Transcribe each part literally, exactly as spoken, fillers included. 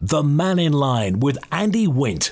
The Man in Line with Andy Wint.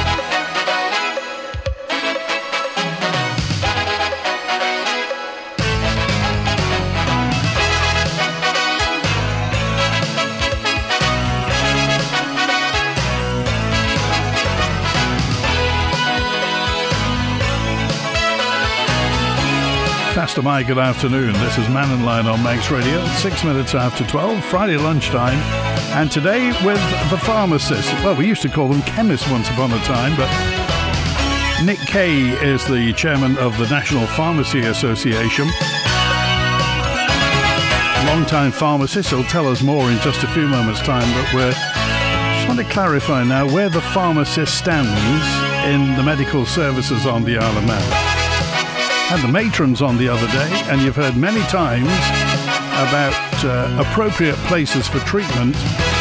Pastor Mike, good afternoon. This is Man in Line on Manx Radio, six minutes after twelve, Friday lunchtime. And today with the pharmacist. Well, we used to call them chemists once upon a time, but Nick Kay is the chairman of the National Pharmacy Association. Long-time pharmacist. He'll tell us more in just a few moments' time, but we're just want to clarify now where the pharmacist stands in the medical services on the Isle of Man. Had the matrons on the other day, and you've heard many times about uh, appropriate places for treatment.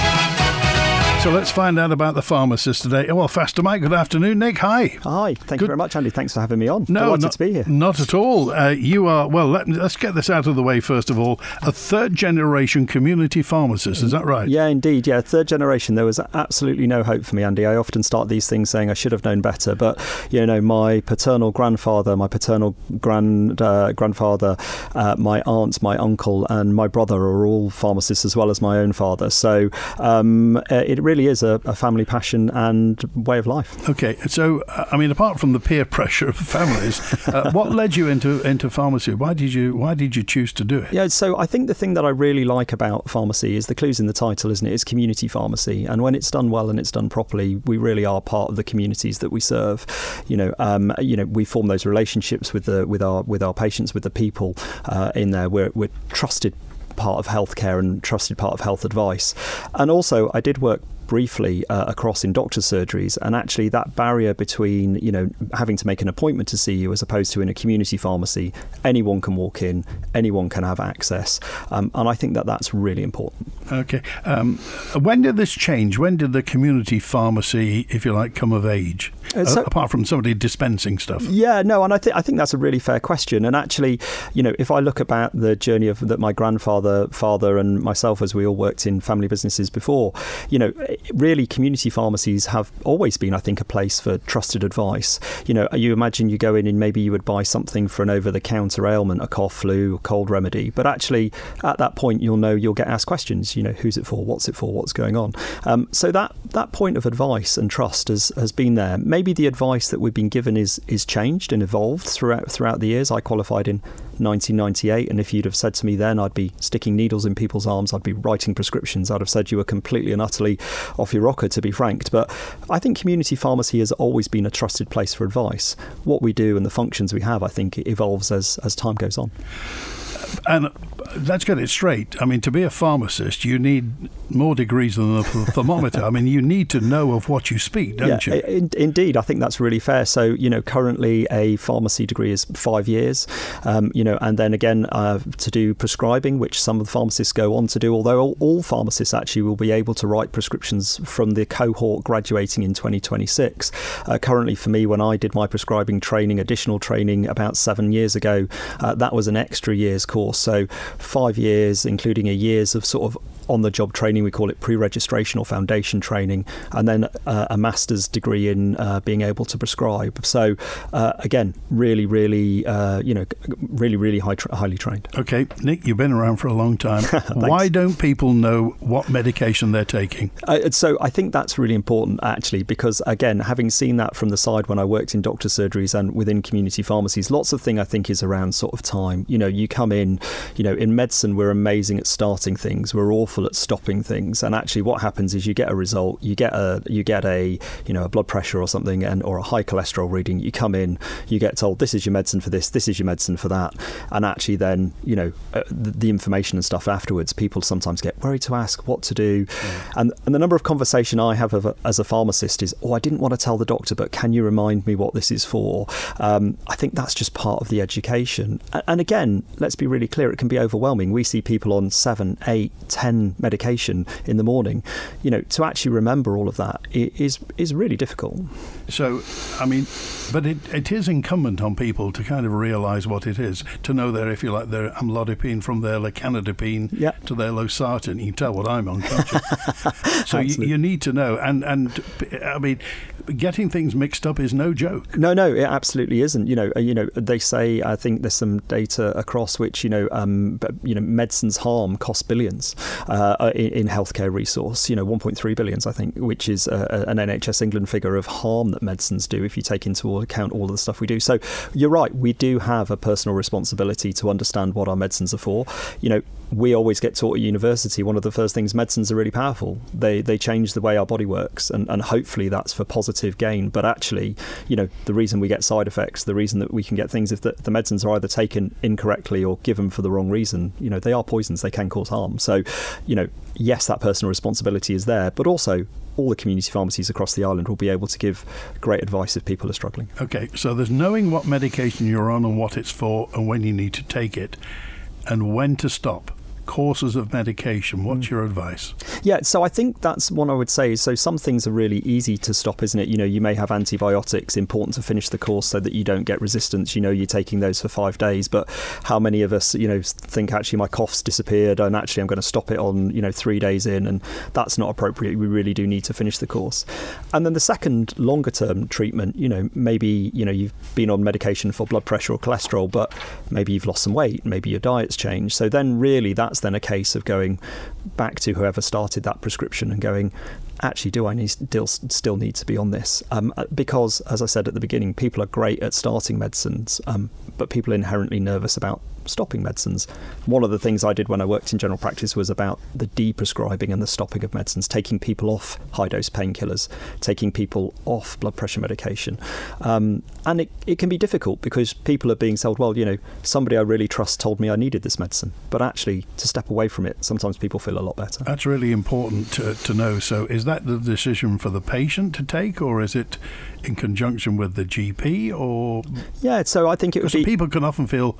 So let's find out about the pharmacist today. Well, Faster Mike, good afternoon. Nick, hi. Hi, thank good. you very much, Andy. Thanks for having me on. No, Delighted not, to be here. Not at all. Uh, you are, well, let, let's get this out of the way first of all. A third-generation community pharmacist, is that right? Yeah, indeed. Yeah, third generation. There was absolutely no hope for me, Andy. I often start these things saying I should have known better. But, you know, my paternal grandfather, my paternal grand uh, grandfather, uh, my aunt, my uncle, and my brother are all pharmacists as well as my own father. So um, it really is a, a family passion and way of life. Okay, so uh, I mean, apart from the peer pressure of families, uh, what led you into into pharmacy? Why did you Why did you choose to do it? Yeah, so I think the thing that I really like about pharmacy is the clues in the title, isn't it? It's community pharmacy, and when it's done well and it's done properly, we really are part of the communities that we serve. You know, um, you know, we form those relationships with the with our with our patients, with the people uh, in there. We're we're trusted part of healthcare and trusted part of health advice, and also I did work briefly uh, across in doctor's surgeries, and actually that barrier between, you know, having to make an appointment to see you as opposed to in a community pharmacy, anyone can walk in, anyone can have access, um, and I think that that's really important. Okay. Um, when did this change? When did the community pharmacy, if you like, come of age? Uh, so, uh, apart from somebody dispensing stuff. Yeah, no, and I think I think that's a really fair question. And actually, you know, if I look about the journey of that my grandfather, father, and myself, as we all worked in family businesses before, you know, really community pharmacies have always been, I think, a place for trusted advice. You know, you imagine you go in and maybe you would buy something for an over-the-counter ailment, a cough, flu, cold remedy, but actually at that point you'll know you'll get asked questions. You know, who's it for? What's it for? What's going on? Um, so that that point of advice and trust has has been there. Maybe the advice that we've been given is is changed and evolved throughout throughout the years. I qualified in nineteen ninety-eight, and if you'd have said to me then I'd be sticking needles in people's arms, I'd be writing prescriptions, I'd have said you were completely and utterly off your rocker, to be frank. But I think community pharmacy has always been a trusted place for advice. What we do and the functions we have, I think, it evolves as as time goes on. And let's get it straight. I mean, to be a pharmacist, you need more degrees than a thermometer. I mean, you need to know of what you speak, don't yeah, you? In, indeed, I think that's really fair. So, you know, currently a pharmacy degree is five years, um, you know, and then again uh, to do prescribing, which some of the pharmacists go on to do, although all, all pharmacists actually will be able to write prescriptions from the cohort graduating in twenty twenty-six. Uh, currently, for me, when I did my prescribing training, additional training about seven years ago, uh, that was an extra year's course. So five years, including a years of sort of on-the-job training, we call it pre-registration or foundation training, and then uh, a master's degree in uh, being able to prescribe. So uh, again, really, really, uh, you know, really, really high tra- highly trained. Okay, Nick, you've been around for a long time. Why don't people know what medication they're taking? Uh, so I think that's really important, actually, because again, having seen that from the side when I worked in doctor surgeries and within community pharmacies, lots of thing I think is around sort of time. You know, you come in, you know, in medicine we're amazing at starting things, we're awful at stopping things, and actually what happens is you get a result, you get a you get a you know a blood pressure or something, and or a high cholesterol reading, you come in, you get told this is your medicine for this, this is your medicine for that, and actually then you know uh, the, the information and stuff afterwards, people sometimes get worried to ask what to do. Yeah. and and the number of conversation I have of a, as a pharmacist is, oh, I didn't want to tell the doctor, but can you remind me what this is for? um, I think that's just part of the education, and, and again, let's be really clear, it can be overwhelming. We see people on seven, eight, ten medication in the morning. You know, to actually remember all of that is is really difficult. So, I mean, but it, it is incumbent on people to kind of realise what it is, to know their, if you like, their amlodipine from their lecanidipine yep. to their losartan. You can tell what I'm on, can't you? So you, you need to know. And, and, I mean, getting things mixed up is no joke. No, no, it absolutely isn't. You know, you know, they say, I think there's some data across which, you know, um, you know, medicine's harm costs billions uh, in, in healthcare resource. You know, one point three billions, I think, which is uh, an N H S England figure of harm that medicines do if you take into account all of the stuff we do. So you're right, we do have a personal responsibility to understand what our medicines are for. You know, we always get taught at university, one of the first things, medicines are really powerful. They they change the way our body works, and, and hopefully that's for positive gain. But actually, you know, the reason we get side effects, the reason that we can get things, if the, the medicines are either taken incorrectly or given for the wrong reason, you know, they are poisons, they can cause harm. So, you know, yes, that personal responsibility is there, but also all the community pharmacies across the island will be able to give great advice if people are struggling. Okay, so there's knowing what medication you're on and what it's for and when you need to take it and when to stop. Courses of medication, what's your advice? Yeah, so I think that's one I would say. So some things are really easy to stop, isn't it? You know, you may have antibiotics, important to finish the course so that you don't get resistance. You know, you're taking those for five days, but how many of us, you know, think actually my cough's disappeared and actually I'm going to stop it on, you know, three days in, and that's not appropriate. We really do need to finish the course. And then the second longer term treatment, you know, maybe, you know, you've been on medication for blood pressure or cholesterol, but maybe you've lost some weight, maybe your diet's changed. So then really that's then a case of going back to whoever started that prescription and going, actually, do I need, still, still need to be on this? Um, because, as I said at the beginning, people are great at starting medicines, um, but people are inherently nervous about stopping medicines. One of the things I did when I worked in general practice was about the de-prescribing and the stopping of medicines, taking people off high-dose painkillers, taking people off blood pressure medication. Um, and it, it can be difficult because people are being told, well, you know, somebody I really trust told me I needed this medicine. But actually, to step away from it, sometimes people feel a lot better. That's really important to, to know. So is that the decision for the patient to take, or is it in conjunction with the G P? Or yeah, so I think it would be... people can often feel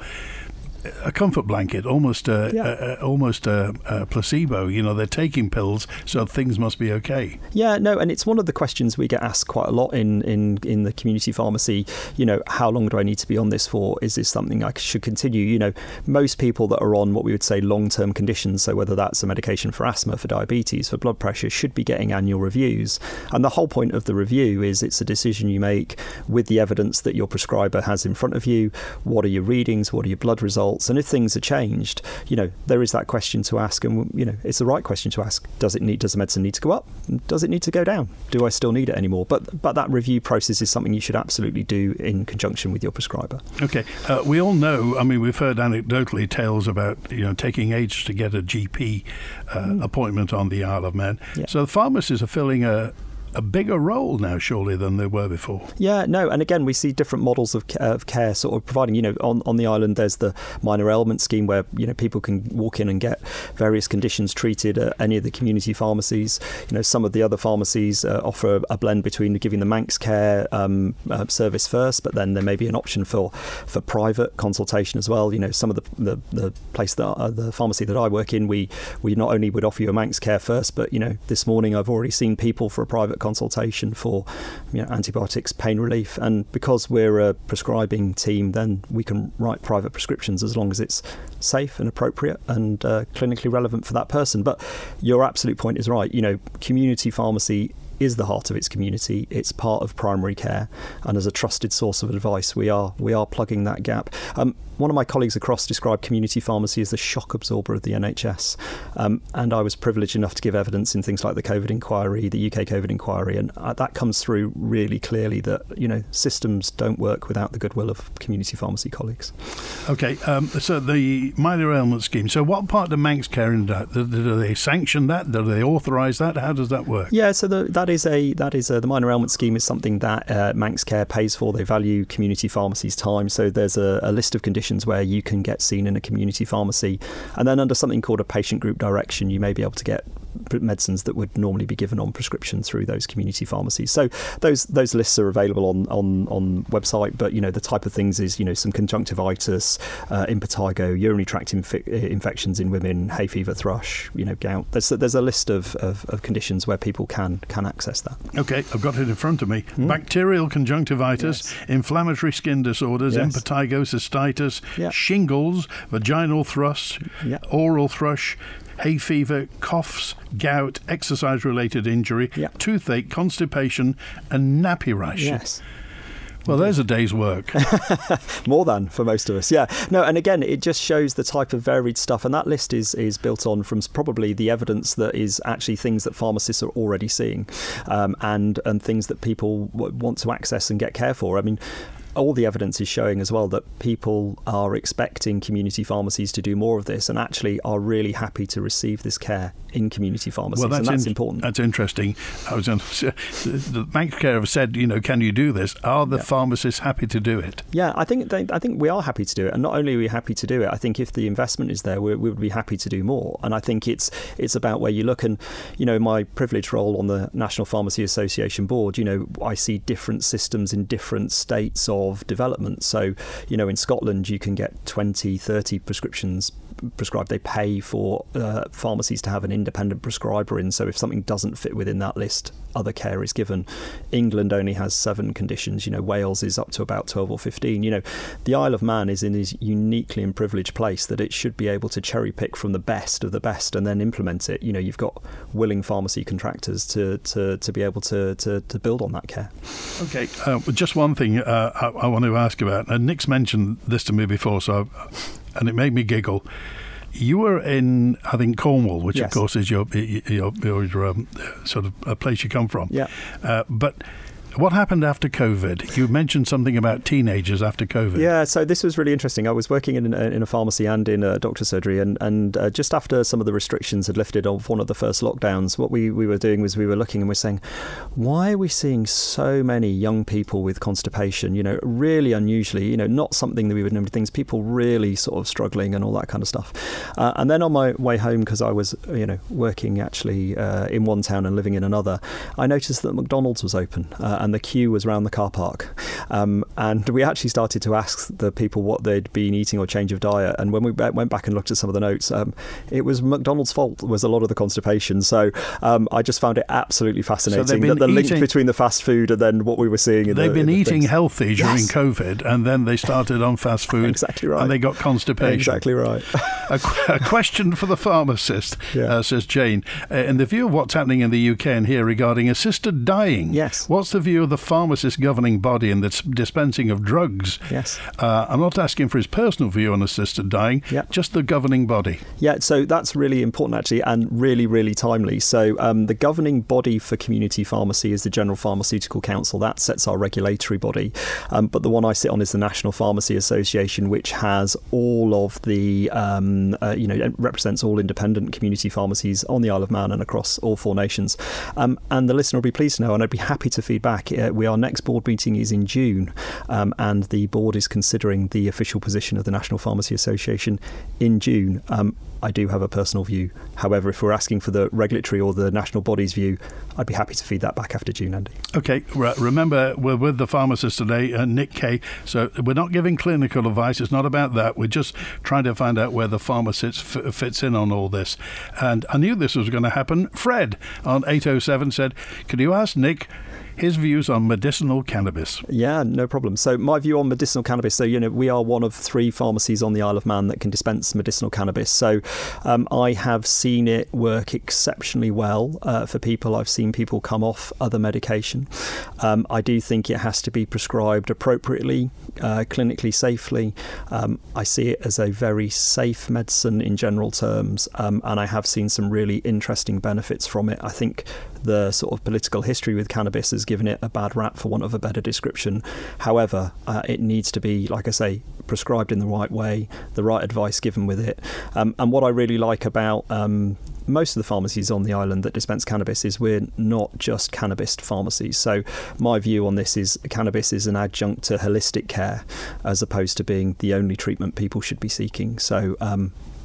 a comfort blanket, almost a, yeah. a, a almost a, a placebo. You know, they're taking pills, so things must be okay. Yeah, no, and it's one of the questions we get asked quite a lot in, in, in the community pharmacy. You know, how long do I need to be on this for? Is this something I should continue? You know, most people that are on what we would say long-term conditions, so whether that's a medication for asthma, for diabetes, for blood pressure, should be getting annual reviews. And the whole point of the review is it's a decision you make with the evidence that your prescriber has in front of you. What are your readings? What are your blood results? And if things are changed, you know, there is that question to ask, and you know, it's the right question to ask. Does it need? Does the medicine need to go up? Does it need to go down? Do I still need it anymore? But but that review process is something you should absolutely do in conjunction with your prescriber. Okay, uh, we all know. I mean, we've heard anecdotally tales about you know taking ages to get a G P uh, mm. appointment on the Isle of Man. Yeah. So the pharmacists are filling a a bigger role now, surely, than they were before. Yeah, no, and again, we see different models of, of care sort of providing, you know, on, on the island, there's the minor ailment scheme where, you know, people can walk in and get various conditions treated at any of the community pharmacies. You know, some of the other pharmacies uh, offer a blend between giving the Manx care um, uh, service first, but then there may be an option for, for private consultation as well. You know, some of the the, the place that uh, the pharmacy that I work in, we, we not only would offer you a Manx care first, but, you know, this morning I've already seen people for a private consultation for you know, antibiotics, pain relief, and because we're a prescribing team, then we can write private prescriptions as long as it's safe and appropriate and uh, clinically relevant for that person. But your absolute point is right. You know, community pharmacy is the heart of its community. It's part of primary care, and as a trusted source of advice, we are we are plugging that gap. Um, one of my colleagues across described community pharmacy as the shock absorber of the N H S, um, and I was privileged enough to give evidence in things like the COVID inquiry, the U K COVID inquiry, and uh, that comes through really clearly that you know systems don't work without the goodwill of community pharmacy colleagues. Okay, um, so the minor ailment scheme. So what part do Manx care in that? Do, do they sanction that? Do they authorise that? How does that work? Yeah, so the, that is a that is a, the minor ailment scheme is something that uh, Manx Care pays for. They value community pharmacy's time, so there's a, a list of conditions where you can get seen in a community pharmacy, and then under something called a patient group direction, you may be able to get medicines that would normally be given on prescription through those community pharmacies. So those those lists are available on on on website. But you know, the type of things is, you know, some conjunctivitis, uh, impetigo, urinary tract inf- infections in women, hay fever, thrush, you know, gout. There's there's a list of, of, of conditions where people can can access that. Okay, I've got it in front of me. Mm. Bacterial conjunctivitis, yes. inflammatory skin disorders, yes. impetigo, cystitis, yeah. shingles, vaginal thrush, yeah. oral thrush, hay fever, coughs, gout, exercise-related injury, yeah. toothache, constipation, and nappy rash. Yes. Well, there's a day's work. More than for most of us, yeah. No, and again, it just shows the type of varied stuff, and that list is is built on from probably the evidence that is actually things that pharmacists are already seeing, um, and and things that people w- want to access and get care for. I mean, all the evidence is showing as well that people are expecting community pharmacies to do more of this, and actually are really happy to receive this care in community pharmacies, well, that's and that's in, important. That's interesting. I was on, the Mancare have said, you know, can you do this? Are the yeah. pharmacists happy to do it? Yeah, I think they, I think we are happy to do it, and not only are we happy to do it, I think if the investment is there, we, we would be happy to do more. And I think it's it's about where you look, and you know, my privileged role on the National Pharmacy Association board, you know, I see different systems in different states of development. So, you know, in Scotland, you can get twenty, thirty prescriptions prescribed. They pay for uh, pharmacies to have an independent prescriber in, so if something doesn't fit within that list, other care is given. England only has seven conditions. You know, Wales is up to about twelve or fifteen. You know, the Isle of Man is in this uniquely and privileged place that it should be able to cherry pick from the best of the best and then implement it. You know, you've got willing pharmacy contractors to to, to be able to, to, to build on that care. Okay, uh, just one thing uh, I, I want to ask about. And Nick's mentioned this to me before, so I've, and it made me giggle. You were in, I think, Cornwall, which, yes. of course, is your your, your um, sort of a place you come from. Yeah. Uh, but what happened after COVID? You mentioned something about teenagers after COVID. Yeah, so this was really interesting. I was working in a, in a pharmacy and in a doctor's surgery, and, and uh, just after some of the restrictions had lifted of one of the first lockdowns, what we, we were doing was we were looking and we're saying, why are we seeing so many young people with constipation? You know, really unusually, you know, not something that we would normally think, people really sort of struggling and all that kind of stuff. Uh, and then on my way home, because I was, you know, working actually uh, in one town and living in another, I noticed that McDonald's was open. Uh, and the queue was around the car park. Um, and we actually started to ask the people what they'd been eating or change of diet. And when we went back and looked at some of the notes, um, it was McDonald's fault was a lot of the constipation. So um, I just found it absolutely fascinating so that the eating, link between the fast food and then what we were seeing. In they've the, been in the eating things. healthy during yes. COVID, and then they started on fast food. Exactly right. And they got constipation. Exactly right. a, a question for the pharmacist, yeah. uh, says Jane. Uh, in the view of what's happening in the U K and here regarding assisted dying, yes. what's the view of the pharmacist governing body in the dispensing of drugs? Yes. Uh, I'm not asking for his personal view on assisted dying, yeah. just the governing body. Yeah, so that's really important actually, and really, really timely. So um, the governing body for community pharmacy is the General Pharmaceutical Council. That sets our regulatory body. Um, but the one I sit on is the National Pharmacy Association, which has all of the, um, uh, you know, it represents all independent community pharmacies on the Isle of Man and across all four nations. Um, and the listener will be pleased to know, and I'd be happy to feed back, uh, we, our next board meeting is in June, um, and the board is considering the official position of the National Pharmacy Association in June. Um, I do have a personal view. However, if we're asking for the regulatory or the national body's view, I'd be happy to feed that back after June, Andy. OK, remember, we're with the pharmacist today, uh, Nick Kay. So we're not giving clinical advice. It's not about that. We're just trying to find out where the pharmacist f- fits in on all this. And I knew this was going to happen. Fred on eight oh seven said, can you ask Nick his views on medicinal cannabis? Yeah, no problem. So my view on medicinal cannabis, so, you know, we are one of three pharmacies on the Isle of Man that can dispense medicinal cannabis. So um, I have seen it work exceptionally well uh, for people. I've seen people come off other medication. Um, I do think it has to be prescribed appropriately, uh, clinically safely. Um, I see it as a very safe medicine in general terms, um, and I have seen some really interesting benefits from it. I think the sort of political history with cannabis has given it a bad rap, for want of a better description. However, uh, it needs to be, like I say, prescribed in the right way, the right advice given with it. Um, and what I really like about um, most of the pharmacies on the island that dispense cannabis is we're not just cannabis pharmacies. So my view on this is cannabis is an adjunct to holistic care, as opposed to being the only treatment people should be seeking. So um,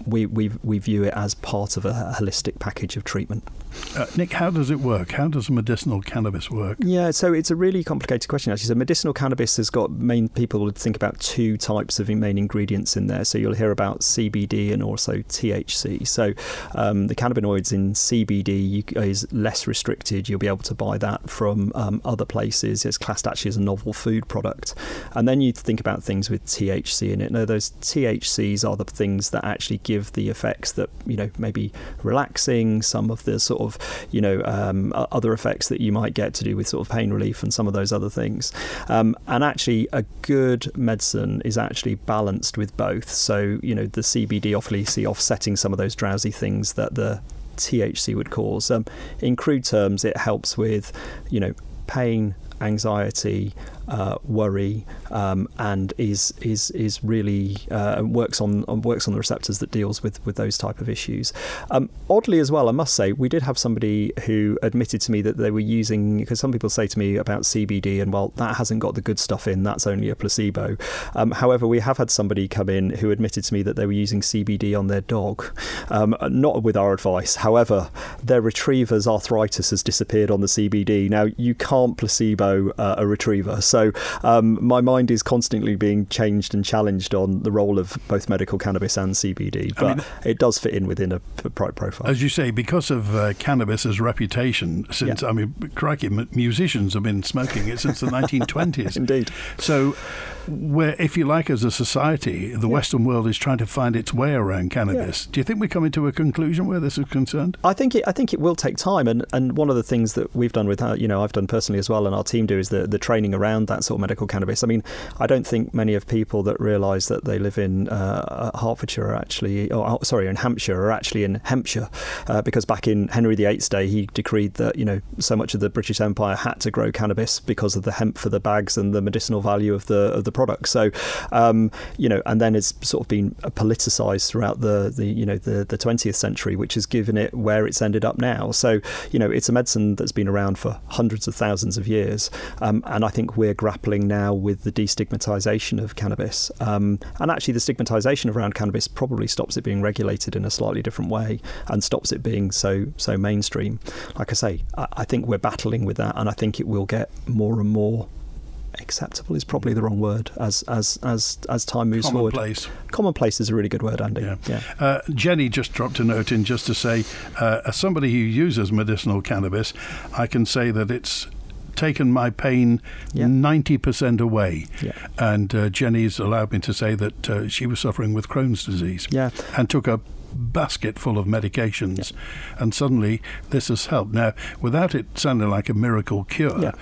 we, we we view it as part of a holistic package of treatment. Uh, Nick, how does it work? How does medicinal cannabis work? Yeah, so it's a really complicated question, actually. So medicinal cannabis has got main, people would think about two types of main ingredients in there. So you'll hear about C B D and also T H C. So um, the cannabinoids in C B D you, is less restricted. You'll be able to buy that from um, other places. It's classed actually as a novel food product. And then you think about things with T H C in it. Now, those T H Cs are the things that actually give the effects that, you know, maybe relaxing, some of the sort of, you know, um, other effects that you might get to do with sort of pain relief and some of those other things. Um, and actually, a good medicine is actually balanced with both. So, you know, the C B D obviously offsetting some of those drowsy things that the T H C would cause. Um, in crude terms, it helps with, you know, pain, anxiety, uh, worry, um, and is is is really uh, works on, on works on the receptors that deals with with those type of issues. Um, oddly, as well, I must say, we did have somebody who admitted to me that they were using, because some people say to me about C B D, and well, that hasn't got the good stuff in, that's only a placebo. Um, however, we have had somebody come in who admitted to me that they were using C B D on their dog, um, not with our advice. However, their retriever's arthritis has disappeared on the C B D. Now, you can't placebo uh, a retriever. So um, my mind is constantly being changed and challenged on the role of both medical cannabis and C B D, but I mean, it does fit in within a product profile. As you say, because of uh, cannabis's reputation, since, yeah. I mean, crikey, m- musicians have been smoking it since the nineteen twenties. Indeed. So, where, if you like, as a society, the yeah. Western world is trying to find its way around cannabis. Yeah. Do you think we're coming to a conclusion where this is concerned? I think it. I think it will take time, and, and one of the things that we've done with, you know, I've done personally as well, and our team do, is the the training around that sort of medical cannabis. I mean, I don't think many of people that realise that they live in uh, Hertfordshire are actually, or sorry, in Hampshire are actually in Hampshire, uh, because back in Henry the Eighth's day, he decreed that, you know, so much of the British Empire had to grow cannabis because of the hemp for the bags and the medicinal value of the of the product. So, um, you know, and then it's sort of been politicised throughout the, the you know the, the twentieth century, which has given it where it's ended up now. So, you know, it's a medicine that's been around for hundreds of thousands of years, um, and I think we're grappling now with the destigmatisation of cannabis. Um, and actually, the stigmatisation around cannabis probably stops it being regulated in a slightly different way and stops it being so so mainstream. Like I say, I, I think we're battling with that, and I think it will get more and more acceptable is probably the wrong word as as as as time moves Commonplace. forward. Commonplace is a really good word, Andy. Yeah. yeah. Uh, Jenny just dropped a note in just to say, uh, as somebody who uses medicinal cannabis, I can say that it's taken my pain yeah. ninety percent away. Yeah. And uh, Jenny's allowed me to say that uh, she was suffering with Crohn's disease yeah. and took a basket full of medications, yeah. and suddenly this has helped. Now, without it sounding like a miracle cure, yeah.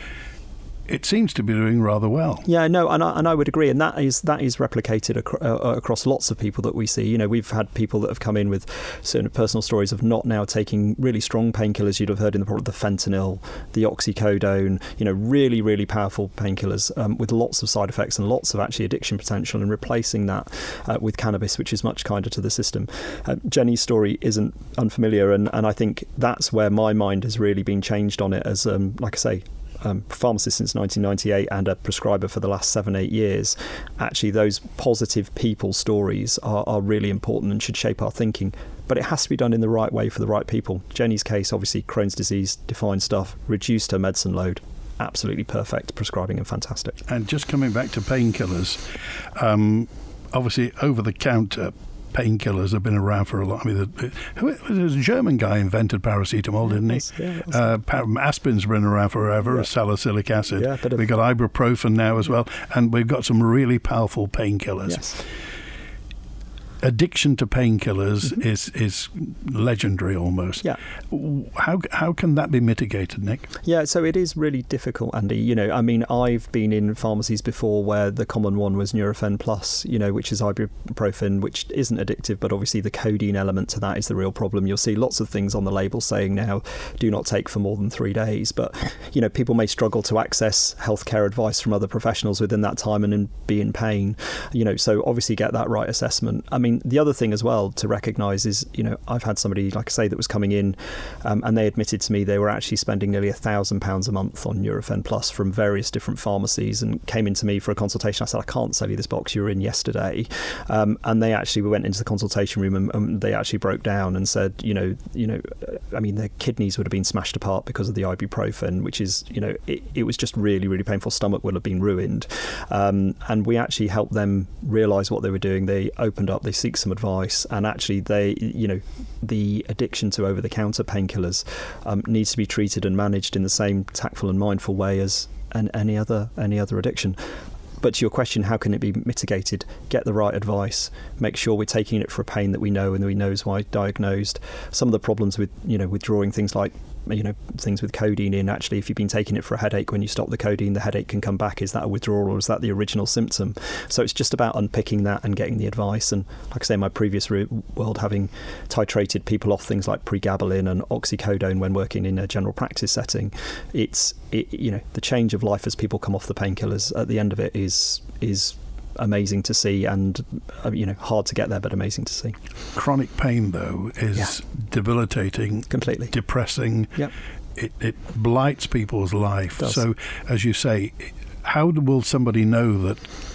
it seems to be doing rather well. Yeah, no, and I, and I would agree, and that is that is replicated ac- uh, across lots of people that we see. You know, we've had people that have come in with certain personal stories of not now taking really strong painkillers. You'd have heard in the product the fentanyl, the oxycodone. You know, really, really powerful painkillers um, with lots of side effects and lots of actually addiction potential, and replacing that uh, with cannabis, which is much kinder to the system. Uh, Jenny's story isn't unfamiliar, and, and I think that's where my mind has really been changed on it. As um, like I say. Um, pharmacist since nineteen ninety-eight and a prescriber for the last seven, eight years, actually those positive people stories are, are really important and should shape our thinking. But it has to be done in the right way for the right people. Jenny's case, obviously, Crohn's disease, defined stuff, reduced her medicine load. Absolutely perfect prescribing and fantastic. And just coming back to painkillers, um, obviously over-the-counter painkillers have been around for a lot. I mean, the, who, there's a German guy invented paracetamol, yeah, didn't he? Yeah, uh, par- aspirin's been around forever, yeah. salicylic acid. Yeah, we've got ibuprofen now as well, and we've got some really powerful painkillers. Yes. Addiction to painkillers mm-hmm. is is legendary almost. Yeah. How how can that be mitigated, Nick? Yeah, so it is really difficult, Andy. You know, I mean, I've been in pharmacies before where the common one was Nurofen Plus, you know, which is ibuprofen, which isn't addictive, but obviously the codeine element to that is the real problem. You'll see lots of things on the label saying now, do not take for more than three days. But, you know, people may struggle to access healthcare advice from other professionals within that time and be in pain. You know, so obviously get that right assessment. I mean, mean, the other thing as well to recognise is, you know, I've had somebody, like I say, that was coming in um, and they admitted to me they were actually spending nearly a thousand pounds a month on Nurofen Plus from various different pharmacies, and came into me for a consultation. I said, I can't sell you this box, you were in yesterday. Um, and they actually, we went into the consultation room and, and they actually broke down and said, you know, you know, I mean, their kidneys would have been smashed apart because of the ibuprofen, which is, you know, it, it was just really, really painful. Stomach would have been ruined. Um, and we actually helped them realise what they were doing. They opened up, they seek some advice, and actually they, you know, the addiction to over-the-counter painkillers um, needs to be treated and managed in the same tactful and mindful way as an, any other any other addiction. But to your question, how can it be mitigated? Get the right advice. Make sure we're taking it for a pain that we know and that we know is why diagnosed. Some of the problems with, you know, withdrawing things like, you know, things with codeine in, actually, if you've been taking it for a headache, when you stop the codeine, the headache can come back. Is that a withdrawal or is that the original symptom? So it's just about unpicking that and getting the advice. And like I say, in my previous re- world, having titrated people off things like pregabalin and oxycodone when working in a general practice setting, it's, it, you know, the change of life as people come off the painkillers at the end of it is is amazing to see, and uh, you know, hard to get there, but amazing to see. Chronic pain, though, is yeah. debilitating, completely depressing. Yep. It, it blights people's life. So, as you say, how will somebody know that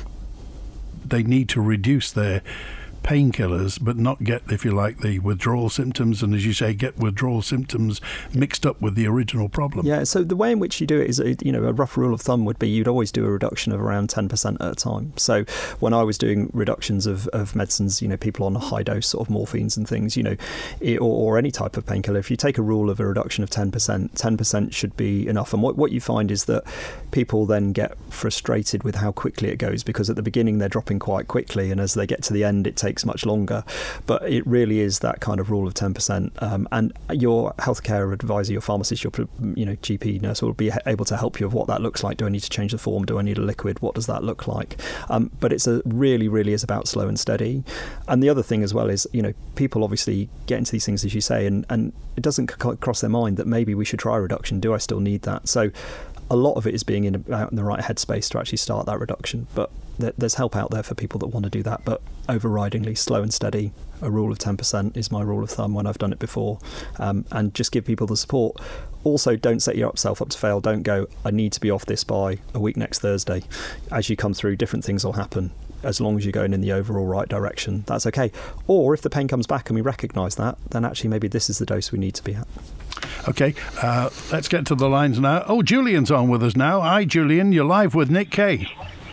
they need to reduce their painkillers but not get, if you like, the withdrawal symptoms, and as you say, get withdrawal symptoms mixed up with the original problem? Yeah, so the way in which you do it is, you know, a rough rule of thumb would be you'd always do a reduction of around ten percent at a time. So when I was doing reductions of, of medicines, you know, people on a high dose sort of morphines and things, you know, it, or, or any type of painkiller, if you take a rule of a reduction of ten percent, ten percent should be enough. And what, what you find is that people then get frustrated with how quickly it goes, because at the beginning they're dropping quite quickly, and as they get to the end it takes much longer. But it really is that kind of rule of ten percent. Um, and your healthcare advisor, your pharmacist, your, you know, G P nurse will be able to help you with what that looks like. Do I need to change the form? Do I need a liquid? What does that look like? Um, but it's a really, really is about slow and steady. And the other thing as well is, you know, people obviously get into these things, as you say, and, and it doesn't c- cross their mind that maybe we should try a reduction. Do I still need that? So a lot of it is being in, out in the right headspace to actually start that reduction. But th- there's help out there for people that want to do that. But overridingly, slow and steady, a rule of ten percent is my rule of thumb when I've done it before. Um, and just give people the support. Also, don't set yourself up to fail. Don't go, I need to be off this by a week next Thursday. As you come through, different things will happen. As long as you're going in the overall right direction, that's okay. Or if the pain comes back and we recognise that, then actually maybe this is the dose we need to be at. Okay, uh, let's get to the lines now. Oh, Julian's on with us now. Hi, Julian. You're live with Nick Kay.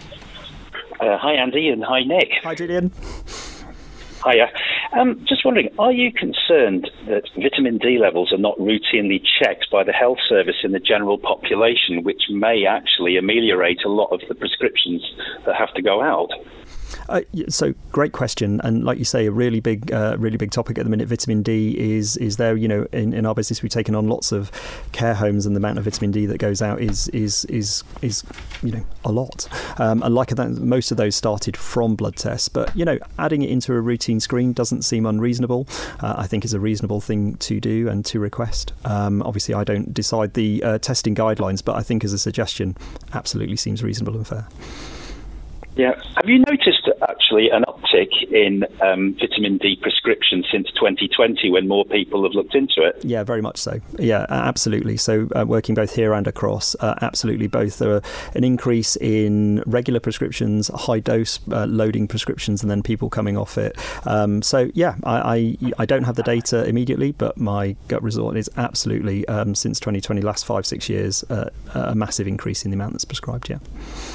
Uh, hi, Andy, and hi, Nick. Hi, Julian. Hiya. Um, just wondering, are you concerned that vitamin D levels are not routinely checked by the health service in the general population, which may actually ameliorate a lot of the prescriptions that have to go out? Uh, so great question, and like you say, a really big, uh, really big topic at the minute. Vitamin D is is there. You know, in, in our business, we've taken on lots of care homes, and the amount of vitamin D that goes out is is is is you know a lot. Um, and like that, most of those started from blood tests. But you know, adding it into a routine screen doesn't seem unreasonable. Uh, I think is a reasonable thing to do and to request. Um, obviously, I don't decide the uh, testing guidelines, but I think as a suggestion, absolutely seems reasonable and fair. Yeah. Have you noticed actually an uptick in um, vitamin D prescriptions since twenty twenty when more people have looked into it? Yeah, very much so. Yeah, absolutely. So uh, working both here and across, uh, absolutely both. There are an increase in regular prescriptions, high dose uh, loading prescriptions, and then people coming off it. Um, so yeah, I, I I don't have the data immediately, but my gut result is absolutely um, since twenty twenty, last five, six years, uh, a massive increase in the amount that's prescribed, yeah.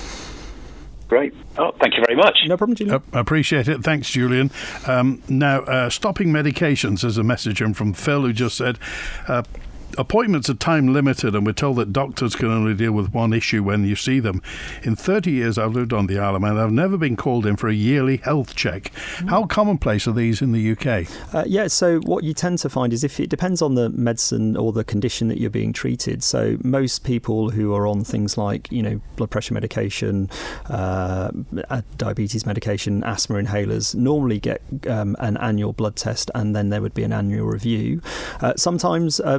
Great. Oh, thank you very much. No problem, Julian. I appreciate it. Thanks, Julian. Um, now, uh, stopping medications, there's a message in from Phil who just said, uh, appointments are time limited and we're told that doctors can only deal with one issue when you see them. In thirty years I've lived on the Isle of Man, I've never been called in for a yearly health check. Mm. How commonplace are these in the U K? Uh, yeah, so what you tend to find is if it depends on the medicine or the condition that you're being treated. So most people who are on things like, you know, blood pressure medication, uh, diabetes medication, asthma inhalers, normally get um, an annual blood test and then there would be an annual review. Uh, sometimes, um, you know,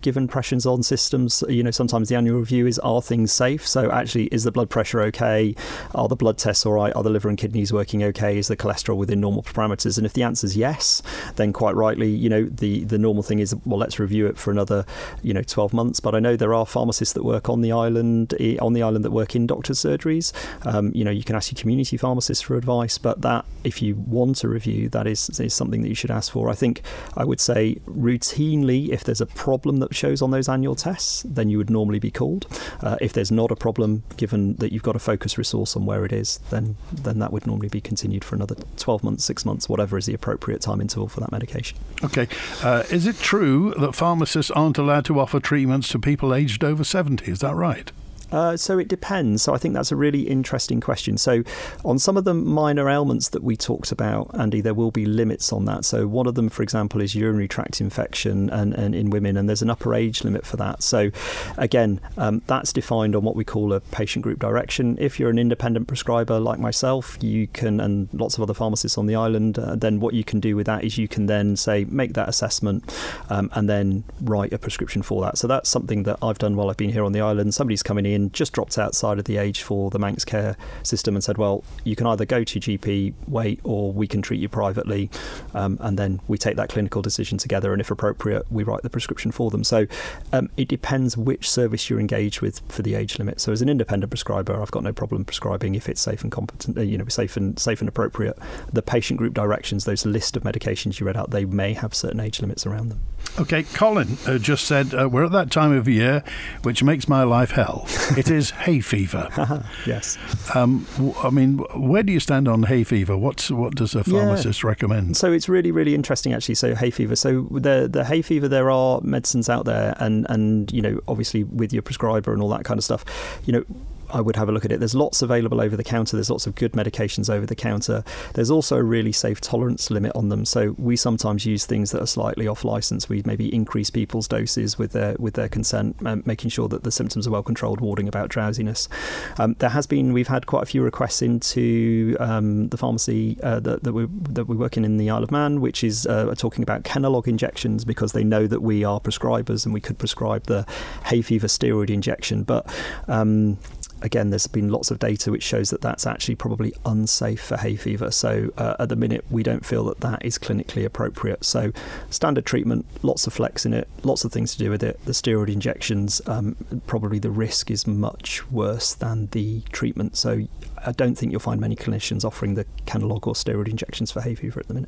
given pressures on systems. You know, sometimes the annual review is, are things safe? So actually, is the blood pressure okay? Are the blood tests all right? Are the liver and kidneys working okay? Is the cholesterol within normal parameters? And if the answer is yes, then quite rightly, you know, the, the normal thing is, well, let's review it for another, you know, twelve months. But I know there are pharmacists that work on the island, on the island that work in doctors' surgeries. Um, you know, you can ask your community pharmacist for advice, but that, if you want a review, that is, is something that you should ask for. I think I would say routinely, if there's a problem that shows on those annual tests, then you would normally be called. Uh, if there's not a problem, given that you've got a focus resource on where it is, then then that would normally be continued for another twelve months, six months, whatever is the appropriate time interval for that medication. Okay. Uh, is it true that pharmacists aren't allowed to offer treatments to people aged over seventy? Is that right? Uh, so it depends. So I think that's a really interesting question. So on some of the minor ailments that we talked about, Andy, there will be limits on that. So one of them, for example, is urinary tract infection and, and in women, and there's an upper age limit for that. So again, um, that's defined on what we call a patient group direction. If you're an independent prescriber like myself, you can, and lots of other pharmacists on the island, uh, then what you can do with that is you can then say, make that assessment um, and then write a prescription for that. So that's something that I've done while I've been here on the island. Somebody's coming in, just dropped outside of the age for the Manx Care system and said, well, you can either go to G P, wait, or we can treat you privately, um, and then we take that clinical decision together, and if appropriate, we write the prescription for them. So um, it depends which service you're engaged with for the age limit. So as an independent prescriber, I've got no problem prescribing if it's safe and competent, uh, you know, safe and safe and appropriate. The patient group directions, those list of medications you read out, they may have certain age limits around them. Okay, Colin uh, just said, uh, we're at that time of year which makes my life hell. It is hay fever. Yes. Um, w- I mean, where do you stand on hay fever? What's what does a pharmacist yeah. recommend? So it's really, really interesting, actually. So hay fever. So the the hay fever, there are medicines out there, and and you know, obviously with your prescriber and all that kind of stuff, you know, I would have a look at it. There's lots available over the counter. There's lots of good medications over the counter. There's also a really safe tolerance limit on them. So we sometimes use things that are slightly off license. We maybe increase people's doses with their with their consent, um, making sure that the symptoms are well controlled, warning about drowsiness. Um, there has been, we've had quite a few requests into um, the pharmacy uh, that, that, we, that we work in in the Isle of Man, which is uh, talking about Kenalog injections, because they know that we are prescribers and we could prescribe the hay fever steroid injection. But um, again, there's been lots of data which shows that that's actually probably unsafe for hay fever. So uh, at the minute, we don't feel that that is clinically appropriate. So standard treatment, lots of flex in it, lots of things to do with it. The steroid injections, um, probably the risk is much worse than the treatment. So I don't think you'll find many clinicians offering the Kenalog or steroid injections for hay fever at the minute.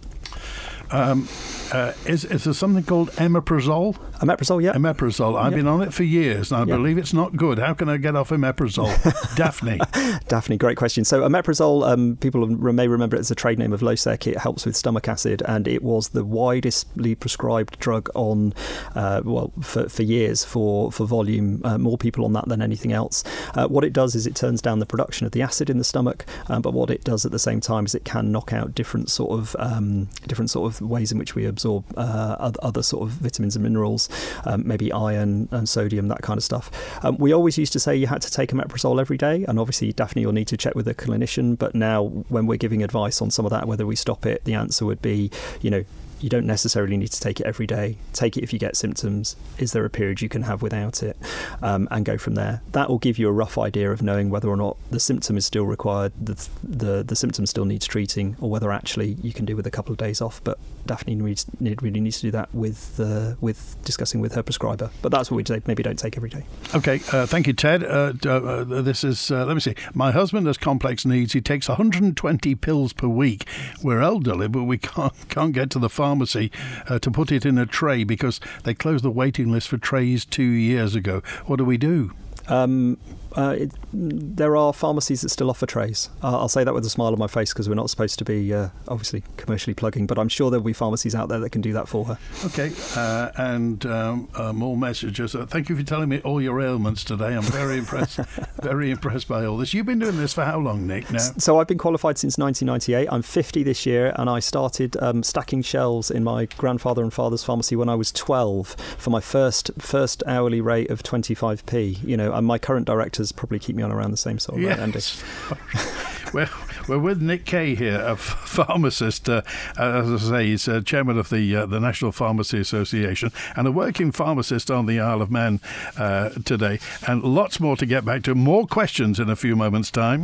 Um, uh, is, is there something called omeprazole? Omeprazole, yeah. Omeprazole. I've yep. been on it for years, and I yep. believe it's not good. How can I get off omeprazole? Daphne. Daphne, great question. So omeprazole, um, people may remember it as a trade name of Losec. It helps with stomach acid, and it was the widely prescribed drug on, uh, well, for, for years for, for volume. Uh, more people on that than anything else. Uh, what it does is it turns down the production of the acid in the stomach, um, but what it does at the same time is it can knock out different sort of um, different sort of ways in which we absorb uh, other, other sort of vitamins and minerals, um, maybe iron and sodium, that kind of stuff. Um, we always used to say you had to take omeprazole every day, and obviously Daphne, you'll need to check with a clinician, but now when we're giving advice on some of that, whether we stop it, the answer would be, you know, you don't necessarily need to take it every day. Take it if you get symptoms. Is there a period you can have without it? Um, and go from there. That will give you a rough idea of knowing whether or not the symptom is still required, the the, the symptom still needs treating, or whether actually you can do with a couple of days off. But Daphne needs, really needs to do that with uh, with discussing with her prescriber. But that's what we'd say, maybe don't take every day. Okay, uh, thank you, Ted. Uh, uh, this is, uh, let me see. My husband has complex needs. He takes one hundred twenty pills per week. We're elderly, but we can't, can't get to the pharmacy uh, to put it in a tray because they closed the waiting list for trays two years ago. What do we do? Um, uh, it, there are pharmacies that still offer trays. Uh, I'll say that with a smile on my face because we're not supposed to be uh, obviously commercially plugging, but I'm sure there'll be pharmacies out there that can do that for her. Okay, uh, and um, uh, more messages. Uh, thank you for telling me all your ailments today. I'm very impressed, very impressed by all this. You've been doing this for how long, Nick, now? So I've been qualified since nineteen ninety-eight. I'm fifty this year, and I started um, stacking shelves in my grandfather and father's pharmacy when I was twelve for my first first hourly rate of twenty-five p. You know, and my current directors probably keep me on around the same sort of yes. rate, Andy. Well, We're with Nick Kay here, a f- pharmacist. Uh, as I say, he's uh, chairman of the uh, the National Pharmacy Association and a working pharmacist on the Isle of Man uh, today. And lots more to get back to. More questions in a few moments' time.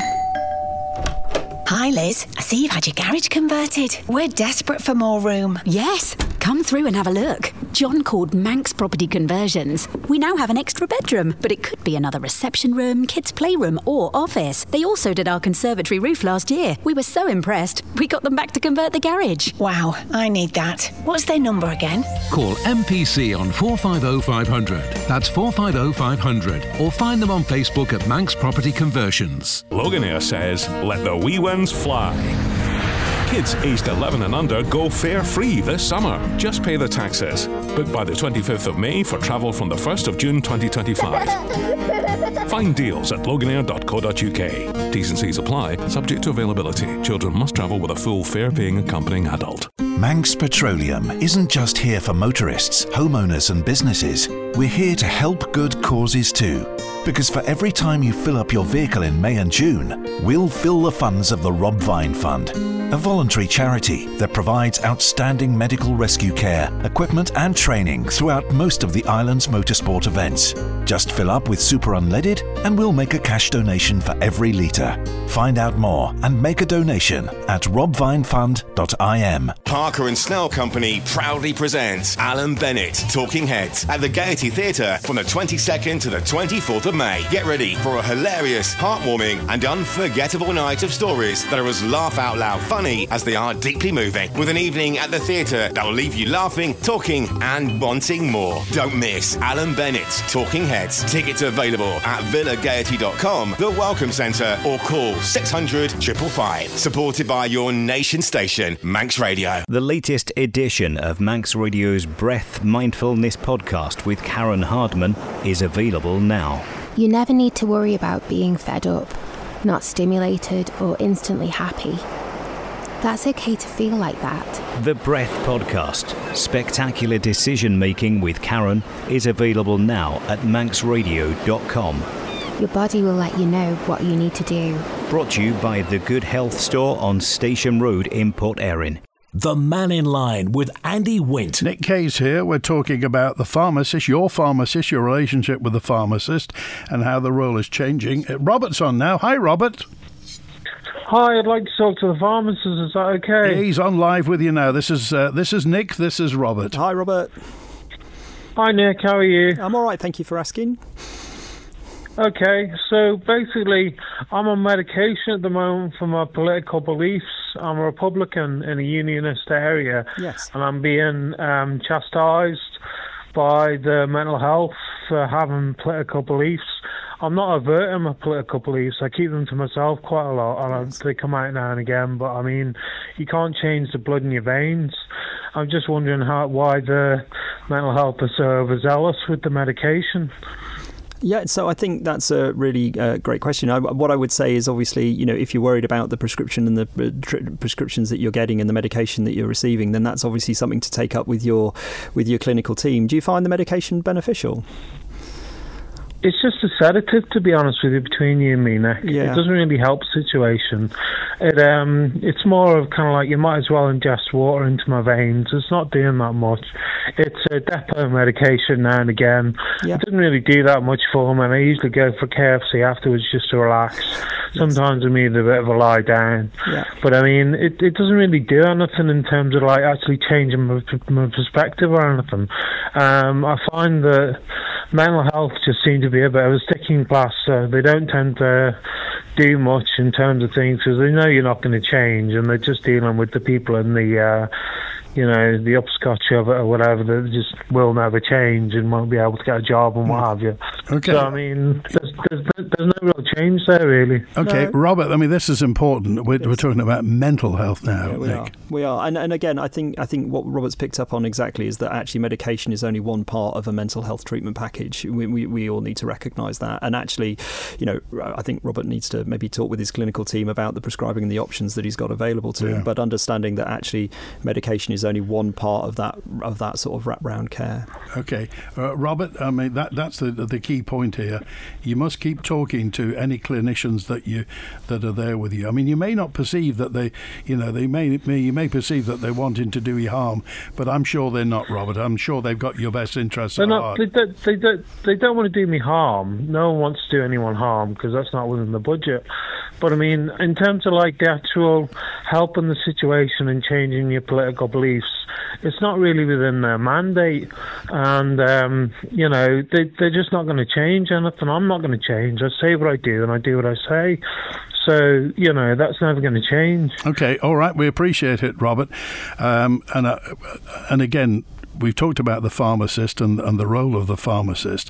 Hi Liz, I see you've had your garage converted. We're desperate for more room. Yes, come through and have a look. John called Manx Property Conversions. We now have an extra bedroom, but it could be another reception room, kids' playroom or office. They also did our conservatory roof last year. We were so impressed, we got them back to convert the garage. Wow, I need that. What's their number again? Call M P C on four five zero five zero zero. That's four five zero five zero zero. Or find them on Facebook at Manx Property Conversions. Loganair says, let the wee ones fly. Kids aged eleven and under go fare free this summer. Just pay the taxes. Book by the twenty-fifth of May for travel from the first of June twenty twenty-five. Find deals at loganair dot co dot uk. T's and C's apply, subject to availability. Children must travel with a full fare-paying accompanying adult. Manx Petroleum isn't just here for motorists, homeowners and businesses. We're here to help good causes too. Because for every time you fill up your vehicle in May and June, we'll fill the funds of the Rob Vine Fund, a voluntary charity that provides outstanding medical rescue care, equipment and training throughout most of the island's motorsport events. Just fill up with Super Unleaded and we'll make a cash donation for every litre. Find out more and make a donation at rob vine fund dot I M. Parker and Snell Company proudly presents Alan Bennett Talking Heads at the Gaiety Theatre from the twenty-second to the twenty-fourth of May. Get ready for a hilarious, heartwarming and unforgettable night of stories that are as laugh out loud funny as they are deeply moving, with an evening at the theatre that will leave you laughing, talking and wanting more. Don't miss Alan Bennett's Talking Heads. Tickets available at villa gaiety dot com, the Welcome Centre or call six hundred, five five five. Supported by your nation station, Manx Radio. The latest edition of Manx Radio's Breath Mindfulness podcast with Karen Hardman is available now. You never need to worry about being fed up, not stimulated or instantly happy. That's okay to feel like that. The Breath podcast, Spectacular Decision Making with Karen, is available now at manx radio dot com. Your body will let you know what you need to do. Brought to you by the Good Health Store on Station Road in Port Erin. The Man in Line with Andy Wint. Nick Kay's here. We're talking about the pharmacist, your pharmacist, your relationship with the pharmacist, and how the role is changing. Robert's on now. Hi, Robert. Hi, I'd like to talk to the pharmacist. Is that okay? Yeah, he's on live with you now. This is uh, this is Nick. This is Robert. Hi, Robert. Hi, Nick. How are you? I'm all right. Thank you for asking. Okay, so basically, I'm on medication at the moment for my political beliefs. I'm a Republican in a unionist area, yes, and I'm being um, chastised by the mental health for having political beliefs. I'm not averting my political beliefs. I keep them to myself quite a lot, and yes. They come out now and again. But I mean, you can't change the blood in your veins. I'm just wondering how why the mental health are so overzealous with the medication. Yeah, so I think that's a really uh, great question. I, what I would say is, obviously, you know, if you're worried about the prescription and the uh, tr- prescriptions that you're getting and the medication that you're receiving, then that's obviously something to take up with your with your clinical team. Do you find the medication beneficial? It's just a sedative, to be honest with you, between you and me, Nick. Yeah. It doesn't really help the situation. It um, it's more of kind of like you might as well ingest water into my veins. It's not doing that much. It's a depot medication now and again. Yeah. It doesn't really do that much for me. And I usually go for K F C afterwards just to relax. Sometimes I need a bit of a lie down. Yeah. But I mean, it, it doesn't really do anything in terms of like actually changing my, my perspective or anything. Um, I find that mental health just seems to be a bit of a sticking plaster. They don't tend to do much in terms of things because they know you're not going to change, and they're just dealing with the people in the, uh, you know, the upscotch of it or whatever that just will never change and won't be able to get a job and what have you. Okay. So, I mean, there's, there's, there's no real change there, really. Okay, no. Robert, I mean, this is important. We're, yes. we're talking about mental health now, yeah, we Nick. Are. We are. And, and again, I think I think what Robert's picked up on exactly is that actually medication is only one part of a mental health treatment package. We, we, we all need to recognise that. And actually, you know, I think Robert needs to maybe talk with his clinical team about the prescribing and the options that he's got available to him, yeah. but understanding that actually medication is is only one part of that of that sort of wraparound care. Okay, uh, Robert. I mean that that's the the key point here. You must keep talking to any clinicians that you that are there with you. I mean, you may not perceive that they, you know, they may, may you may perceive that they're wanting to do you harm, but I'm sure they're not, Robert. I'm sure they've got your best interests at heart. They don't, they don't. They don't want to do me harm. No one wants to do anyone harm because that's not within the budget. But I mean, in terms of like the actual helping the situation and changing your political beliefs, it's not really within their mandate. And, um, you know, they, they're just not going to change anything. I'm not going to change. I say what I do and I do what I say. So, you know, that's never going to change. Okay, all right. We appreciate it, Robert. Um, and, uh, and again, we've talked about the pharmacist and, and the role of the pharmacist.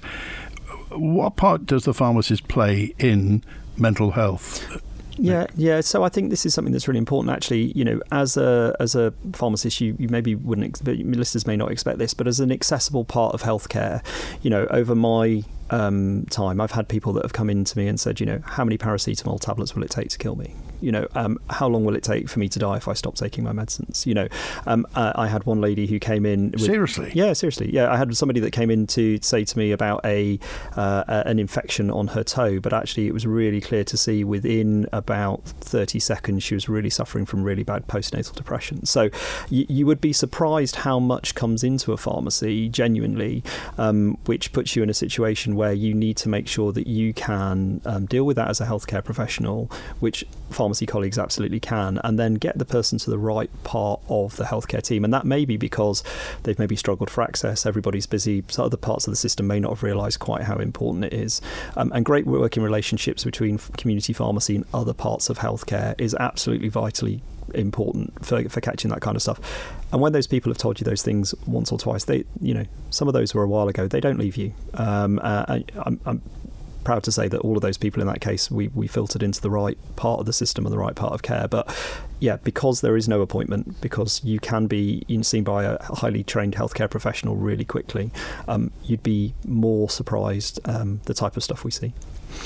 What part does the pharmacist play in mental health? Yeah, yeah. So I think this is something that's really important. Actually, you know, as a as a pharmacist, you, you maybe wouldn't, ex- listeners may not expect this, but as an accessible part of healthcare, you know, over my um, time, I've had people that have come in to me and said, you know, how many paracetamol tablets will it take to kill me? You know, um, how long will it take for me to die if I stop taking my medicines? You know, um, uh, I had one lady who came in. With, seriously? Yeah, seriously. Yeah, I had somebody that came in to say to me about a uh, an infection on her toe, but actually it was really clear to see within about thirty seconds she was really suffering from really bad postnatal depression. So y- you would be surprised how much comes into a pharmacy genuinely, um, which puts you in a situation where you need to make sure that you can um, deal with that as a healthcare professional, which pharmacy colleagues absolutely can, and then get the person to the right part of the healthcare team. And that may be because they've maybe struggled for access, everybody's busy, so other parts of the system may not have realised quite how important it is. Um, and great working relationships between community pharmacy and other parts of healthcare is absolutely vitally important for, for catching that kind of stuff. And when those people have told you those things once or twice, they, you know, some of those were a while ago, they don't leave you. Um, uh, I, I'm, I'm proud to say that all of those people in that case, we, we filtered into the right part of the system and the right part of care. But yeah, because there is no appointment, because you can be seen by a highly trained healthcare professional really quickly, um, you'd be more surprised um, the type of stuff we see.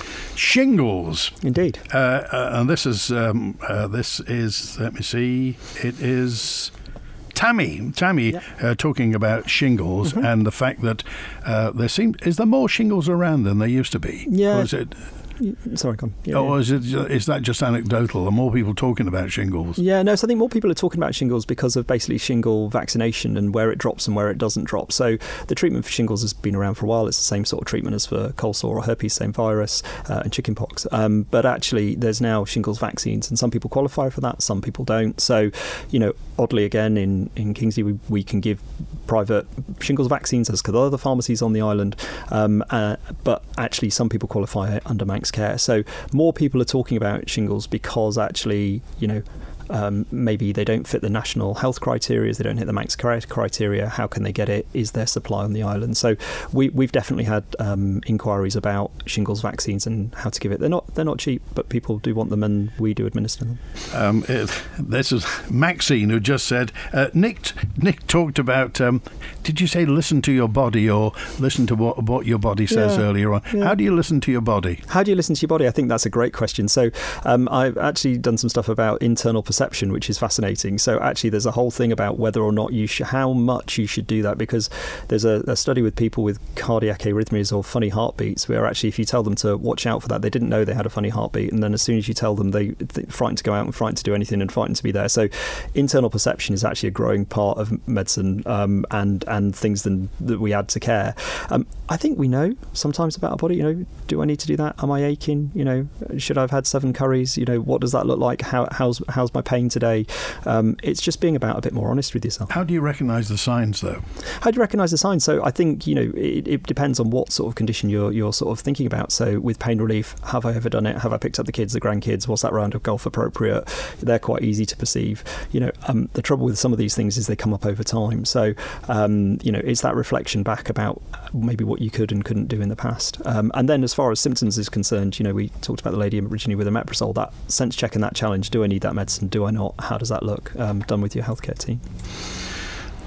Shingles, indeed, uh, uh, and this is um, uh, this is let me see, it is Tammy. Tammy, yeah. uh, talking about shingles mm-hmm. and the fact that uh, there seem is there more shingles around than there used to be? Yeah. Or is it? Sorry, come. Yeah, or is it? Is that just anecdotal? Are more people talking about shingles? Yeah, no. So I think more people are talking about shingles because of basically shingle vaccination and where it drops and where it doesn't drop. So the treatment for shingles has been around for a while. It's the same sort of treatment as for cold sore or herpes, same virus, uh, and chickenpox. Um, but actually, there's now shingles vaccines, and some people qualify for that, some people don't. So, you know, oddly again, in in Kingsley, we, we can give private shingles vaccines as could other pharmacies on the island. Um, uh, but actually, some people qualify under Manx care. So more people are talking about shingles because actually, you know, um, maybe they don't fit the national health criteria, they don't hit the Manx criteria. How can they get it? Is there supply on the island? So we, we've definitely had um, inquiries about shingles vaccines and how to give it. They're not they're not cheap, but people do want them, and we do administer them. Um, it, this is Maxine who just said. Uh, Nick Nick talked about. Um, did you say listen to your body or listen to what what your body says yeah, earlier on? Yeah. How do you listen to your body? How do you listen to your body? I think that's a great question. So um, I've actually done some stuff about internal perception, which is fascinating. So actually there's a whole thing about whether or not you should, how much you should do that, because there's a, a study with people with cardiac arrhythmias or funny heartbeats where actually if you tell them to watch out for that, they didn't know they had a funny heartbeat, and then as soon as you tell them, they they're frightened to go out and frightened to do anything and frightened to be there. So internal perception is actually a growing part of medicine um, and and things then, that we add to care. Um, I think we know sometimes about our body. You know, do I need to do that? Am I aching? You know, should I have had seven curries? You know, what does that look like? How how's how's my pain today? Um, it's just being about a bit more honest with yourself. How do you recognise the signs, though? How do you recognise the signs? So I think, you know, it, it depends on what sort of condition you're you're sort of thinking about. So with pain relief, have I ever done it? Have I picked up the kids, the grandkids? Was that round of golf appropriate? They're quite easy to perceive. You know, um, the trouble with some of these things is they come up over time. So, um, you know, it's that reflection back about maybe what you could and couldn't do in the past. Um, and then as far as symptoms is concerned, you know, we talked about the lady originally with omeprazole, that sense check and that challenge. Do I need that medicine? Do I not? How does that look? Um, done with your healthcare team.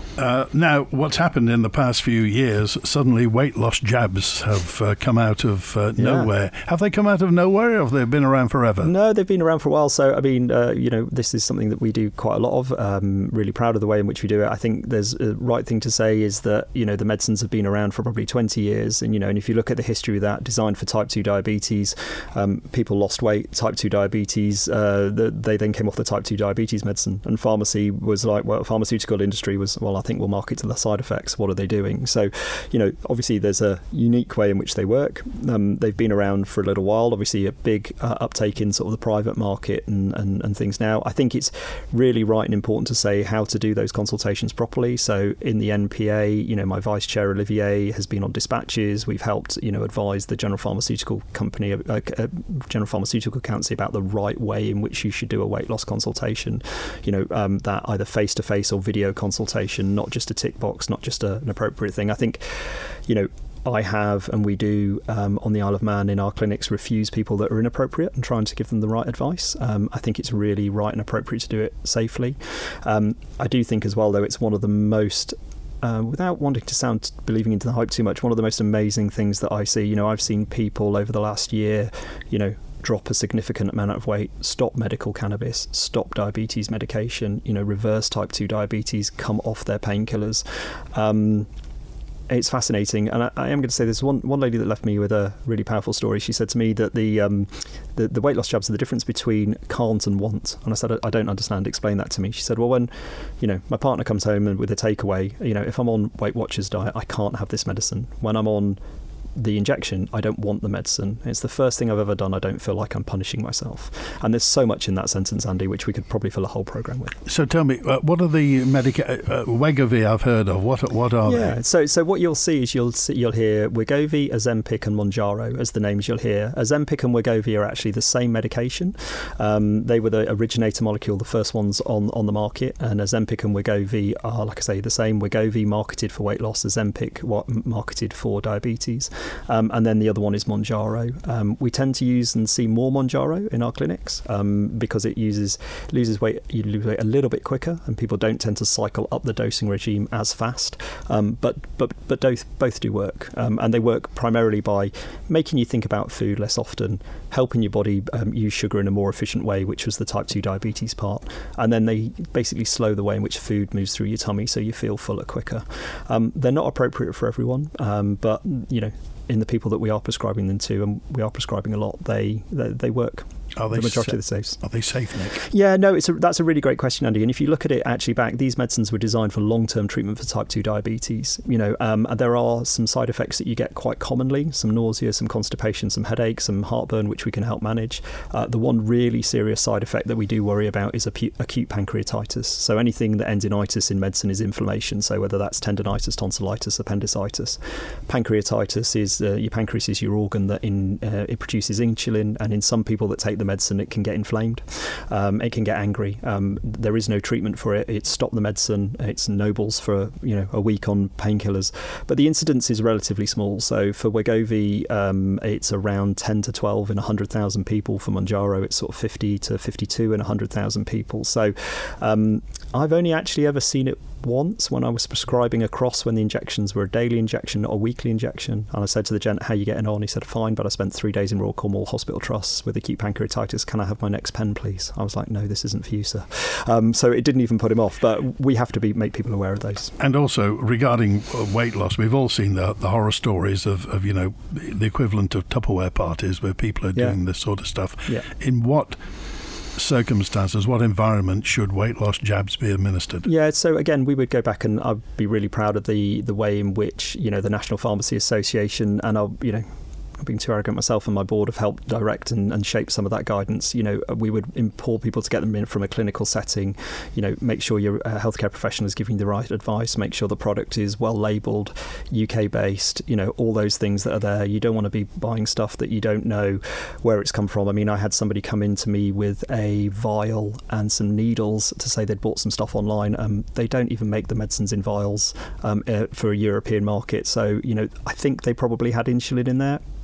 Uh, now, what's happened in the past few years, suddenly weight loss jabs have uh, come out of uh, Yeah. nowhere. Have they come out of nowhere, or have they been around forever? No, they've been around for a while. So, I mean, uh, you know, this is something that we do quite a lot of. Um, really proud of the way in which we do it. I think there's a right thing to say is that, you know, the medicines have been around for probably twenty years. And, you know, and if you look at the history of that, designed for type two diabetes, um, people lost weight, type two diabetes, uh, the, they then came off the type two diabetes medicine. And pharmacy was like, well, pharmaceutical industry was, well, I think we'll market to the side effects. What are they doing? So, you know, obviously there's a unique way in which they work. Um, they've been around for a little while. Obviously a big uh, uptake in sort of the private market and, and, and things now. I think it's really right and important to say how to do those consultations properly. So in the N P A, you know, my vice chair Olivier has been on dispatches. We've helped, you know, advise the general pharmaceutical company, uh, uh, general pharmaceutical council about the right way in which you should do a weight loss consultation. You know, um, that either face to face or video consultation, not just a tick box, not just a, an appropriate thing. I think, you know, I have, and we do um, on the Isle of Man in our clinics, refuse people that are inappropriate and trying to give them the right advice. Um, I think it's really right and appropriate to do it safely. Um, I do think as well, though, it's one of the most Um, without wanting to sound believing into the hype too much, one of the most amazing things that I see. You know, I've seen people over the last year, you know, drop a significant amount of weight, stop medical cannabis, stop diabetes medication, you know, reverse type two diabetes, come off their painkillers. Um, It's fascinating, and I, I am going to say there's one one lady that left me with a really powerful story. She said to me that the um, the, the weight loss jabs are the difference between can't and want. And I said, I don't understand. Explain that to me. She said, well, when you know my partner comes home and with a takeaway, you know, if I'm on Weight Watchers diet, I can't have this medicine. When I'm on the injection, I don't want the medicine. It's the first thing I've ever done. I don't feel like I'm punishing myself. And there's so much in that sentence, Andy, which we could probably fill a whole programme with. So tell me, uh, what are the medica- uh, Wegovy I've heard of? What what are yeah, they? so so what you'll see is you'll see, you'll hear Wegovy, Ozempic and Mounjaro as the names you'll hear. Ozempic and Wegovy are actually the same medication. Um, they were the originator molecule, the first ones on, on the market, and Ozempic and Wegovy are, like I say, the same. Wegovy marketed for weight loss, Ozempic what, marketed for diabetes. Um, and then the other one is Mounjaro. Um, we tend to use and see more Mounjaro in our clinics um, because it uses loses weight, you lose weight a little bit quicker, and people don't tend to cycle up the dosing regime as fast. Um, but but but both both do work, um, and they work primarily by making you think about food less often, helping your body um, use sugar in a more efficient way, which was the type two diabetes part, and then they basically slow the way in which food moves through your tummy, so you feel fuller quicker. Um, they're not appropriate for everyone, um, but you know. In the people that we are prescribing them to, and we are prescribing a lot, they they, they work. Are they the majority sa- of the saves. Are they safe, Nick? Yeah, no, it's a, that's a really great question, Andy. And if you look at it actually back, these medicines were designed for long-term treatment for type two diabetes. You know, um, and there are some side effects that you get quite commonly, some nausea, some constipation, some headache, some heartburn, which we can help manage. Uh, the one really serious side effect that we do worry about is acute, acute pancreatitis. So anything that ends in itis in medicine is inflammation. So whether that's tendinitis, tonsillitis, appendicitis. Pancreatitis is, uh, your pancreas is your organ that in uh, it produces insulin, and in some people that take the medicine, it can get inflamed, um, it can get angry. Um, there is no treatment for it. It's stop the medicine. It's Nobles for you know a week on painkillers, but the incidence is relatively small. So for Wegovy, um, it's around ten to twelve in one hundred thousand people. For Mounjaro, it's sort of fifty to fifty-two in one hundred thousand people. So um, I've only actually ever seen it once when I was prescribing across, when the injections were a daily injection, not a weekly injection. And I said to the gent, how are you getting on? He said, fine, but I spent three days in Royal Cornwall Hospital Trusts with acute pancreatitis. Can I have my next pen, please? I was like, no, this isn't for you, sir. Um, so it didn't even put him off, but we have to be make people aware of those. And also, regarding weight loss, we've all seen the, the horror stories of, of, you know, the equivalent of Tupperware parties where people are Yeah. doing this sort of stuff. Yeah. In what circumstances, what environment should weight loss jabs be administered? Yeah, so again, we would go back, and I'd be really proud of the the way in which, you know, the National Pharmacy Association, and I'll, you know, I'm being too arrogant myself, and my board have helped direct and, and shape some of that guidance. You know, we would implore people to get them in from a clinical setting. You know, make sure your uh, healthcare professional is giving you the right advice. Make sure the product is well labelled, U K based. You know, all those things that are there. You don't want to be buying stuff that you don't know where it's come from. I mean, I had somebody come in to me with a vial and some needles to say they'd bought some stuff online. Um, they don't even make the medicines in vials um, uh, for a European market. So, you know, I think they probably had insulin in there.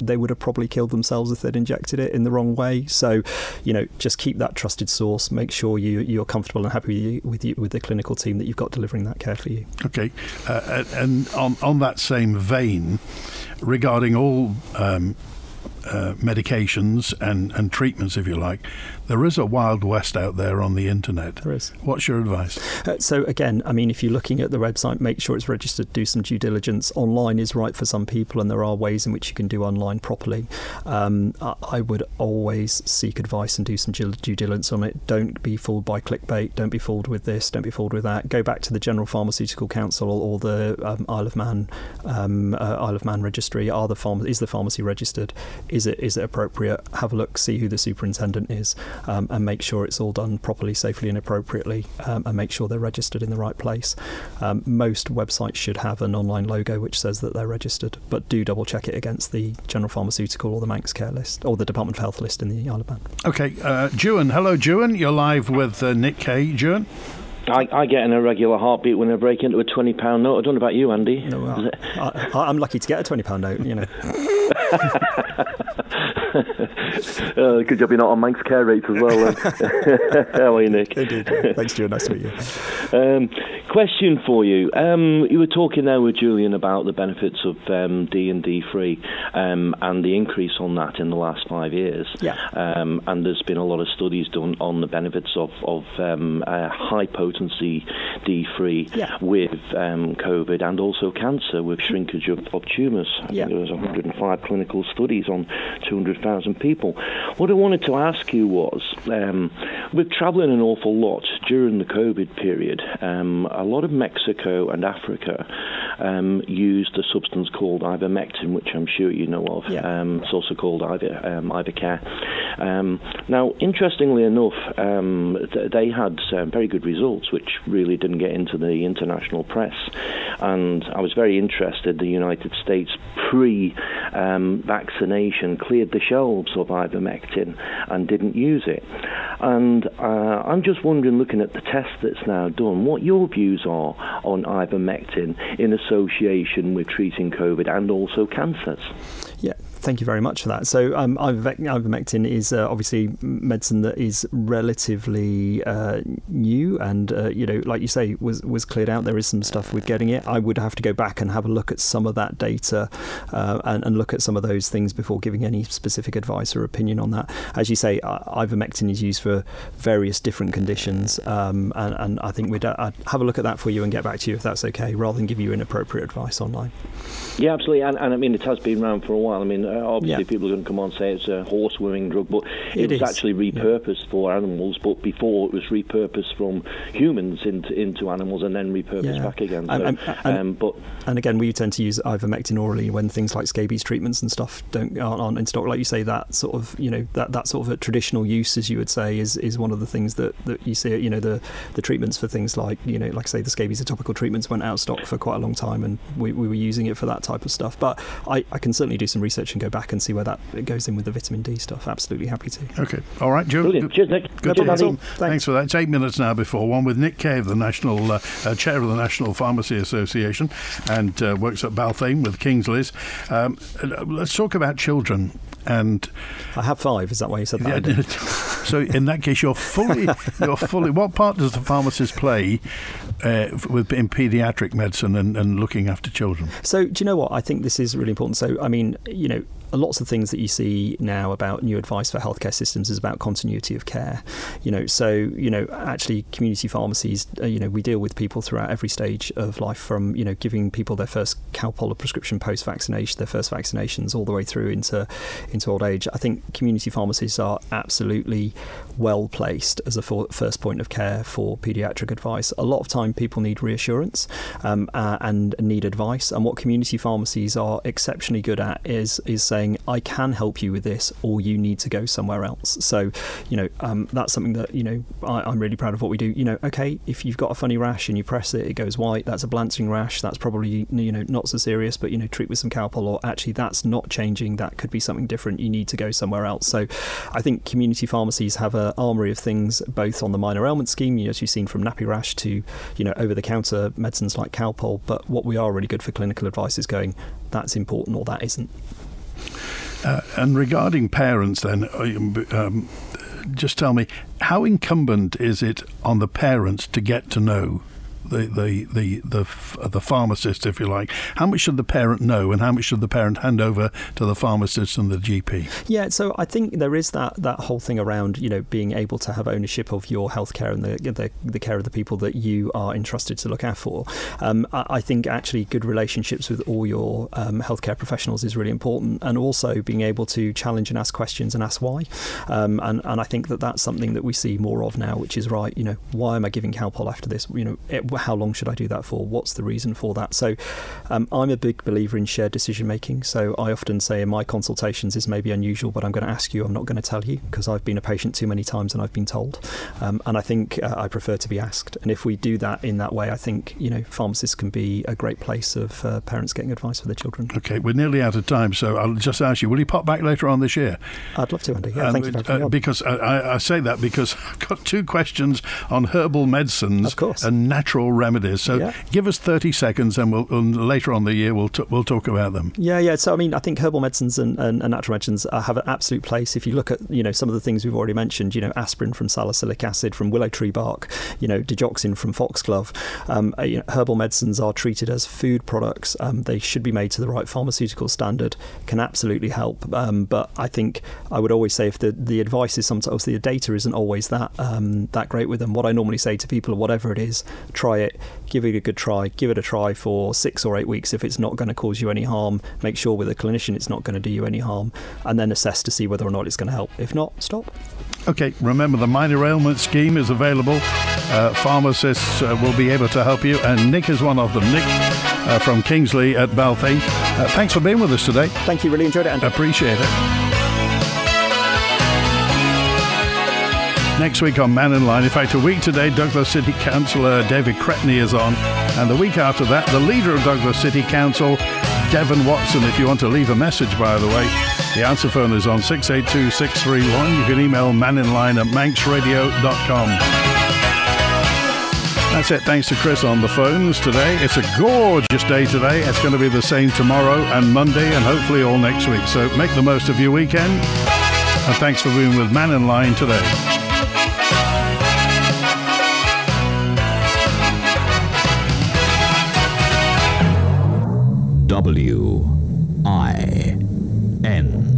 they would have probably killed themselves if they'd injected it in the wrong way. So, you know, just keep that trusted source. Make sure you, you're comfortable and happy with you, with the clinical team that you've got delivering that care for you. Okay. Uh, and on, on that same vein, regarding all um, uh, medications and, and treatments, if you like, there is a wild west out there on the internet. There is. What's your advice? Uh, so again, I mean, if you're looking at the website, make sure it's registered, do some due diligence. Online is right for some people, and there are ways in which you can do online properly. Um, I, I would always seek advice and do some due diligence on it. Don't be fooled by clickbait. Don't be fooled with this. Don't be fooled with that. Go back to the General Pharmaceutical Council or the um, Isle of Man um, uh, Isle of Man registry. Are the pharma- is the pharmacy registered? Is it is it appropriate? Have a look, see who the superintendent is. Um, and make sure it's all done properly, safely and appropriately, um, and make sure they're registered in the right place. Um, most websites should have an online logo which says that they're registered, but do double check it against the General Pharmaceutical or the Manx Care list or the Department of Health list in the Isle of Man. Okay, uh, Juan. Hello, Juan. You're live with uh, Nick Kay. Juan? I, I get an irregular heartbeat when I break into a twenty pound note. I don't know about you, Andy. No, well, I, I'm lucky to get a twenty pound note, you know. uh, good job you're not on Manx Care rates as well. How are you, Nick? Indeed. Thanks, Stuart. Nice to meet you. Um, question for you. Um, you were talking there with Julian about the benefits of um, D and D free um, and the increase on that in the last five years. Yeah. Um, and there's been a lot of studies done on the benefits of, of um, uh, high potency D free yeah. with um, COVID and also cancer with shrinkage of, of tumours. I yeah. think there was one hundred five clinical studies on two hundred thousand people. What I wanted to ask you was, um, we're travelling an awful lot during the COVID period. Um, a lot of Mexico and Africa um, used a substance called ivermectin, which I'm sure you know of. Yeah. Um, it's also called Iver, um, Ivercare. Um, now, interestingly enough, um, th- they had um, very good results, which really didn't get into the international press. And I was very interested. The United States pre-vaccination um, cleared the shelves of ivermectin and didn't use it. And uh, I'm just wondering, looking at the test that's now done, what your views are on ivermectin in association with treating COVID and also cancers. Yeah, thank you very much for that. So um, ivermectin is uh, obviously medicine that is relatively uh, new and, uh, you know, like you say, was was cleared out. There is some stuff with getting it. I would have to go back and have a look at some of that data uh, and, and look at some of those things before giving any specific advice or opinion on that. As you say, uh, ivermectin is used for various different conditions, um, and, and I think we'd uh, I'd have a look at that for you and get back to you if that's okay, rather than give you inappropriate advice online. Yeah, absolutely. And, and I mean, it has been around for a while. I mean, uh, obviously yeah. people are going to come on and say it's a horse-worming drug, but it, it was actually repurposed yeah. for animals, but before it was repurposed from humans into into animals and then repurposed yeah. back again. So, and, and, um, but, and again, we tend to use ivermectin orally when things like scabies treatments and stuff don't aren't, aren't in stock. Like you say, that sort of, you know, that, that sort of a traditional use, as you would say, is, is one of the things that, that you see. You know, the the treatments for things like, you know, like I say, the scabies, the topical treatments went out of stock for quite a long time, and we, we were using it for that type of stuff. But I, I can certainly do some research and go back and see where that it goes in with the vitamin D stuff. Absolutely happy to. Okay. All right, Joe. Brilliant. Cheers, Nick. Good Cheers, Thanks. Thanks. Thanks for that. It's eight minutes now before one with Nick Kay, the National uh, uh, Chair of the National Pharmacy Association, and uh, works at Balfame with Kingsleys. Um, let's talk about children. And I have five. Is that why you said that? Yeah, so in that case, you're fully, you're fully. What part does the pharmacist play uh, with in paediatric medicine and, and looking after children? So do you know what? I think this is really important. So I mean, you know, lots of things that you see now about new advice for healthcare systems is about continuity of care. You know, so you know, actually, community pharmacies. Uh, you know, we deal with people throughout every stage of life, from you know, giving people their first Calpol prescription post-vaccination, their first vaccinations, all the way through into into old age. I think community pharmacies are absolutely well placed as a for, first point of care for paediatric advice. A lot of time people need reassurance um, uh, and need advice, and what community pharmacies are exceptionally good at is is saying, I can help you with this, or you need to go somewhere else. So you know, um, that's something that you know I, I'm really proud of what we do. You know, okay, if you've got a funny rash and you press it, it goes white, that's a blancing rash, that's probably you know not so serious, but you know, treat with some Calpol, or actually that's not changing, that could be something different, you need to go somewhere else. So I think community pharmacies have an armoury of things, both on the minor ailment scheme, you know, as you've seen from nappy rash, to you know, over-the-counter medicines like Calpol. But what we are really good for clinical advice is going, that's important or that isn't. Uh, and regarding parents then, um, just tell me, how incumbent is it on the parents to get to know the the the the, the pharmacist, if you like? How much should the parent know, and how much should the parent hand over to the pharmacist and the G P? Yeah, so I think there is that, that whole thing around, you know, being able to have ownership of your healthcare and the, the the care of the people that you are entrusted to look out for. Um, I, I think actually good relationships with all your um, healthcare professionals is really important, and also being able to challenge and ask questions and ask why. Um, and and I think that that's something that we see more of now, which is right. You know, why am I giving Calpol after this? You know, it, how long should I do that for? What's the reason for that? So um, I'm a big believer in shared decision making. So I often say in my consultations, this may be unusual, but I'm going to ask you, I'm not going to tell you, because I've been a patient too many times and I've been told. Um, and I think uh, I prefer to be asked. And if we do that in that way, I think, you know, pharmacists can be a great place of uh, parents getting advice for their children. Okay, we're nearly out of time, so I'll just ask you, will you pop back later on this year? I'd love to, Andy. Yeah, um, thank you for having me uh, on. Because I, I say that because I've got two questions on herbal medicines of course. and natural remedies. So yeah. give us thirty seconds, and we'll and later on the year we'll t- we'll talk about them. Yeah, yeah. So I mean, I think herbal medicines and, and, and natural medicines uh, have an absolute place. If you look at, you know, some of the things we've already mentioned, you know, aspirin from salicylic acid from willow tree bark, you know, digoxin from foxglove. Um, uh, you know, herbal medicines are treated as food products. Um, they should be made to the right pharmaceutical standard. Can absolutely help. Um, but I think I would always say if the, the advice is sometimes the data isn't always that um, that great with them. What I normally say to people, whatever it is, try it, give it a good try, give it a try for six or eight weeks. If it's not going to cause you any harm, make sure with a clinician it's not going to do you any harm, and then assess to see whether or not it's going to help. If not, stop. Okay, remember the minor ailment scheme is available. Uh, pharmacists uh, will be able to help you, and Nick is one of them. Nick uh, from Kingsley at Balthay. Uh, thanks for being with us today. Thank you, really enjoyed it, Andy. Appreciate it. Next week on Man in Line, in fact, a week today, Douglas City Councillor David Cretney is on. And the week after that, the leader of Douglas City Council, Devon Watson. If you want to leave a message, by the way, the answer phone is on six eight two, six three one. You can email maninline at manx radio dot com. That's it. Thanks to Chris on the phones today. It's a gorgeous day today. It's going to be the same tomorrow and Monday and hopefully all next week. So make the most of your weekend. And thanks for being with Man in Line today. W I N